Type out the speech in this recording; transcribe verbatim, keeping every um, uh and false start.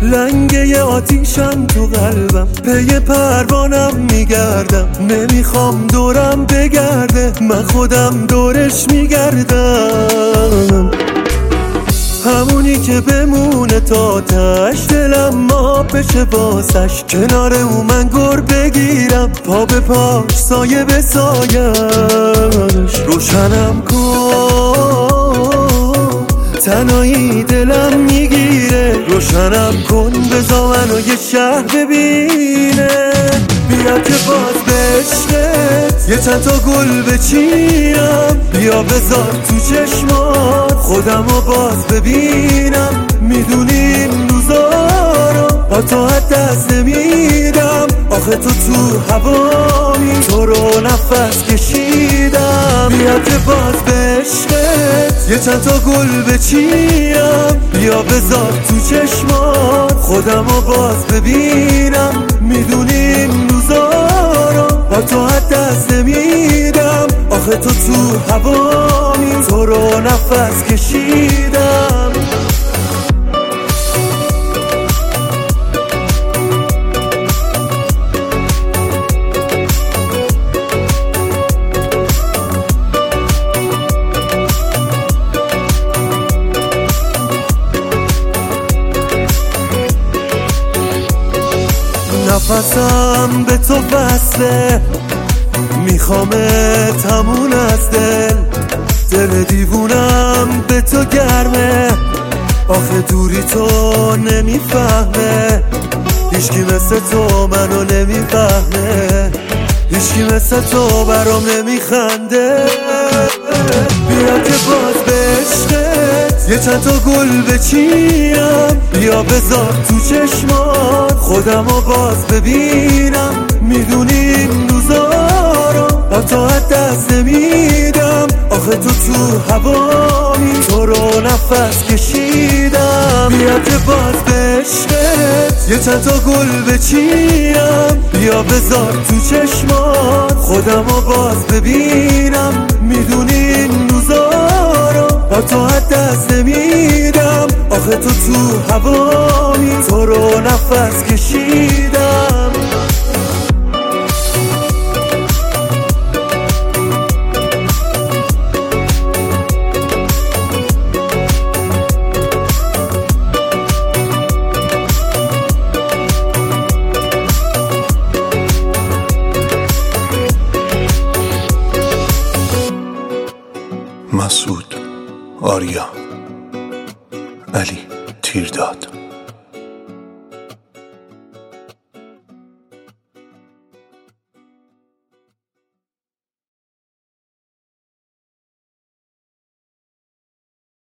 لنگه آتیشم تو قلبم، پی پروانم میگردم، نمیخوام دورم بگرده، من خودم دورش میگردم. همونی که بمونه تا تش، دلم ما بشه واسش، کنار او من گر بگیرم، پا به پاش سایه به سایش. روشنم کن تنهایی دلم میگیره، روشنم کن بذار منو یه شهر ببینه. بیا که باز به عشقت یه چند تا گل بچینم، بیا بذار تو چشمات خودمو باز ببینم. میدونی این روزا رو با تو حد دست نمیدم، آخه تو تو هوایی، تو رو نفس کشیدم. بیا که باز به عشقت یه چند تا گل بچینم، بیا بذار تو چشمات خودمو باز ببینم. میدونی این روزا رو با تو حد دست نمیدم، آخه تو تو هوایی، تو رو نفس کشیدم. نفسم به تو بسته، میخوامه تمون از دل، دل دیوونم به تو گرمه، آخه دوری تو نمیفهمه، هیچکی مثل تو منو نمیفهمه، هیچکی مثل تو برام نمیخنده. بیا که باز به عشقت یه چند تا گل بچینم، بیا بذار تو چشمات خودمو باز ببینم. میدونی این روزا رو با تو حد دست نمیدم، آخه تو تو هوایی، تو رو نفس کشیدم. بیا که باز به عشقت یه چند تا گل بچینم، بیا بذار تو چشمات خودمو باز ببینم. میدونی این روزا رو با تو حد دست نمیدم، آخه تو تو هوایی، تو رو نفس کشیدم. مسعود آریا، علی تیرداد.